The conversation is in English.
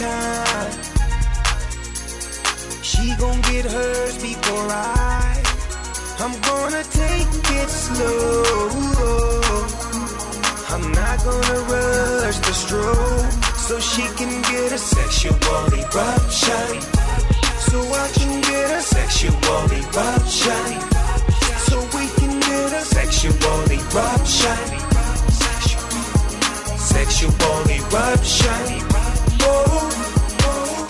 time. She gon' get hers before I'm gonna take it slow. I'm not gonna rush the stroke, so she can get a sexual eruption. So I can get a sexual eruption. So we can get a sexual eruption. Sexual eruption. Oh.